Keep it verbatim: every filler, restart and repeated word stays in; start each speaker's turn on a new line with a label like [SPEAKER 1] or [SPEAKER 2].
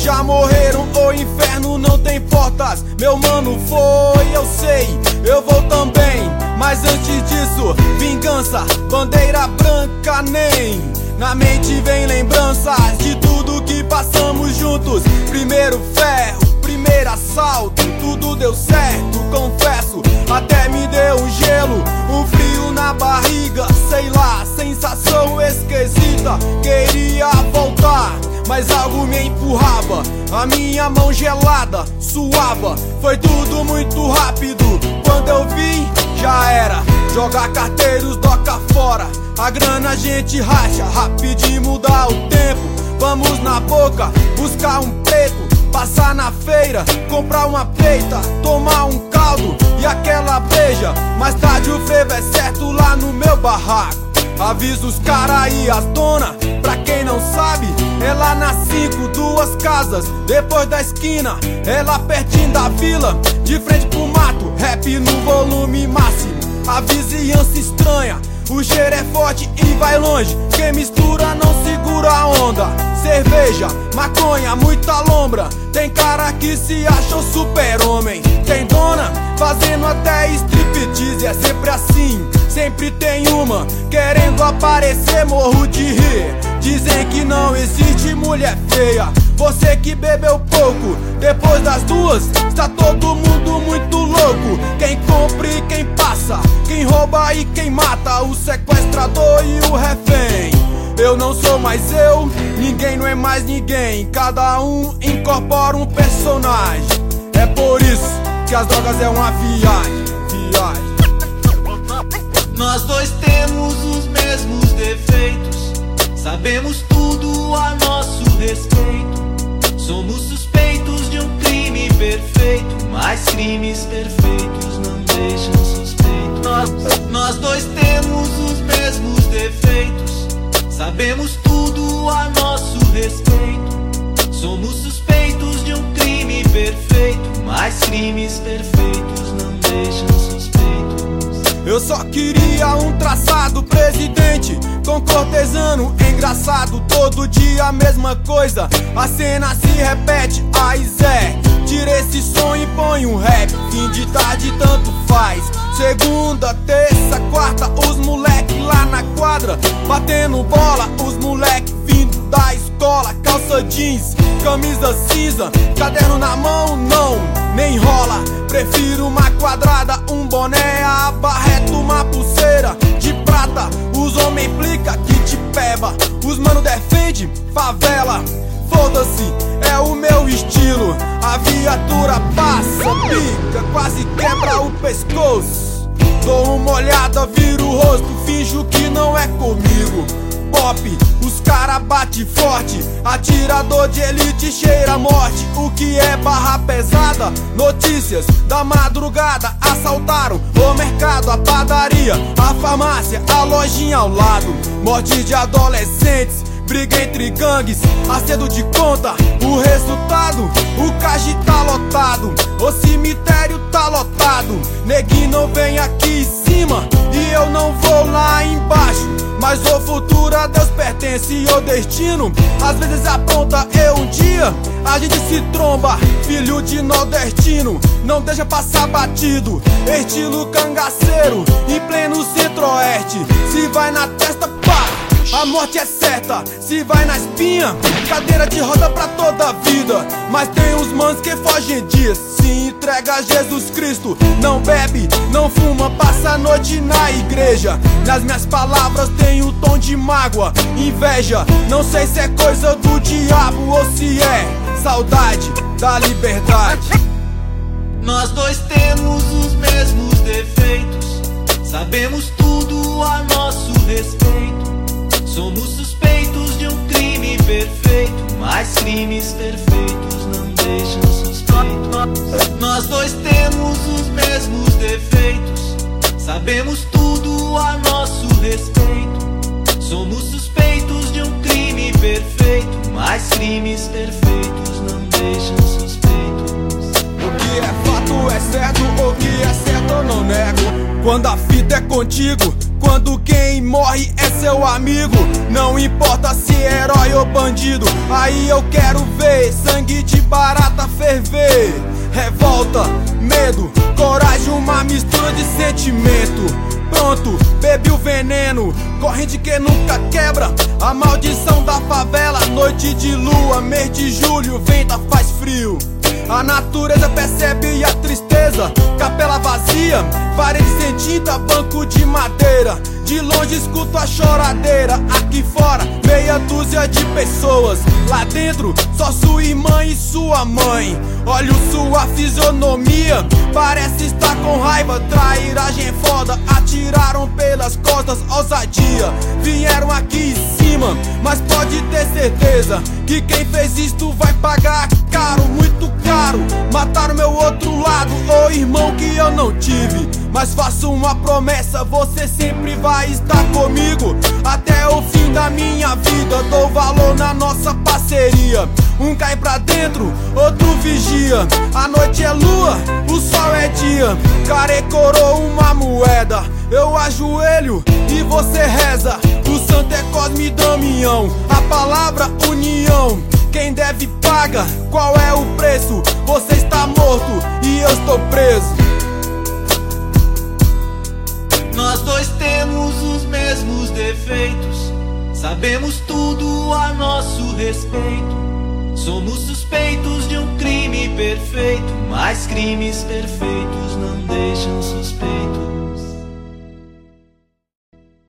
[SPEAKER 1] já morreram, o inferno não tem portas. Meu mano foi, eu sei, eu vou também. Mas antes disso, vingança, bandeira branca nem. Na mente vem lembranças de tudo que passamos juntos. Primeiro ferro, primeiro assalto, tudo deu certo, confesso. Até me deu um gelo, um frio na barriga, sei lá, sensação esquisita. Queria voltar, mas algo me empurrava. A minha mão gelada suava, foi tudo muito rápido. Quando eu vi, já era. Jogar carteiros, doca fora. A grana a gente racha, rapidinho mudar o tempo. Vamos na boca, buscar um preto. Passar na feira, comprar uma peita, tomar um caldo e aquela breja. Mais tarde o frevo é certo lá no meu barraco. Avisa os cara e as dona, pra quem não sabe, é lá na cinco, duas casas, depois da esquina. É lá pertinho da vila, de frente pro mato, rap no volume máximo. A vizinhança estranha, o cheiro é forte e vai longe. Quem mistura não segura a onda. Cerveja, maconha, muita lombra. Tem cara que se acha o super-homem. Tem dona fazendo até striptease. É sempre assim, sempre tem uma querendo aparecer, morro de rir. Dizem que não existe mulher feia. Você que bebeu pouco, depois das duas está todo mundo muito louco. Quem compra e quem passa, quem rouba e quem mata, o sequestrador e o refém. Eu não sou mais eu, ninguém não é mais ninguém. Cada um incorpora um personagem. É por isso que as drogas é uma viagem, viagem.
[SPEAKER 2] Nós dois temos os mesmos defeitos, sabemos tudo a nosso respeito. Somos suspeitos de um crime perfeito, mas crimes perfeitos não deixam suspeito. Nós, nós dois temos os mesmos defeitos, sabemos tudo a nosso respeito. Somos suspeitos de um crime perfeito, mas crimes perfeitos não deixam suspeitos.
[SPEAKER 1] Eu só queria um traçado, presidente, com cortesano engraçado. Todo dia a mesma coisa, a cena se repete. Ai Zé, tira esse som e põe um rap. Fim de tarde tanto faz. Segunda, terça, quarta, os moleque lá na quadra batendo bola, os moleque vindo da escola. Calça jeans, camisa cinza, caderno na mão, não, nem rola. Prefiro uma quadrada, um boné, a barreta, uma pulseira de prata. Os homens implica que te peba, os mano defende favela. Foda-se, é o meu estilo. A viatura passa, pica, quase quebra o pescoço. Dou uma olhada, viro o rosto, finjo que não é comigo. Pop, os cara bate forte, atirador de elite cheira a morte. O que é barra pesada? Notícias da madrugada. Assaltaram o mercado, a padaria, a farmácia, a lojinha ao lado. Morte de adolescentes, briga entre gangues, acerto de conta. O resultado, o caixa tá lotado, o cemitério tá lotado. Neguinho não vem aqui em cima e eu não vou lá embaixo. Mas o futuro a Deus pertence e o destino às vezes apronta. Eu um dia, a gente se tromba, filho de nordestino, não deixa passar batido. Estilo cangaceiro, em pleno centro-oeste. Se vai na testa, pá, a morte é certa. Se vai na espinha, cadeira de roda pra toda a vida. Mas tem uns manos que fogem dias, se entrega a Jesus Cristo. Não bebe, não fuma, passa a noite na igreja. Nas minhas palavras tem o tom de mágoa, inveja. Não sei se é coisa do diabo ou se é saudade da liberdade.
[SPEAKER 2] Nós dois temos os mesmos defeitos, sabemos tudo a nosso respeito. Somos suspeitos de um crime perfeito, mas crimes perfeitos não deixam suspeito. Nós dois temos os mesmos defeitos, sabemos tudo a nosso respeito. Somos suspeitos de um crime perfeito, mas crimes perfeitos não deixam suspeitos.
[SPEAKER 1] O que é fato é certo, o que é certo eu não nego. Quando a fita é contigo, quando quem morre é seu amigo. Não importa se é herói ou bandido, bandido, aí eu quero ver sangue de barata ferver. Revolta, medo, coragem, uma mistura de sentimento. Pronto, bebi o veneno, corrente que nunca quebra. A maldição da favela, noite de lua, mês de julho, venta, faz frio. A natureza percebe a tristeza, capela vazia, parede sem tinta, banco de madeira. De longe escuto a choradeira, aqui fora meia dúzia de pessoas. Lá dentro só sua irmã e sua mãe. Olho sua fisionomia, parece estar com raiva. Trairagem é foda, atiraram pelas costas, ousadia. Vieram aqui em cima, mas pode ter certeza que quem fez isto vai pagar caro, muito caro. Mataram meu outro lado, o irmão que eu não tive. Mas faço uma promessa, você sempre vai estar comigo até o fim da minha vida. Dou valor na nossa parceria. Um cai pra dentro, outro vigia. A noite é lua, o sol é dia. Carecorou uma moeda, eu ajoelho e você reza. O santo é Cosme e Damião, a palavra união. Quem deve paga, qual é o preço? Você está morto e eu estou preso.
[SPEAKER 2] Nós dois temos os mesmos defeitos, sabemos tudo a nosso respeito. Somos suspeitos de um crime perfeito, mas crimes perfeitos não deixam suspeitos.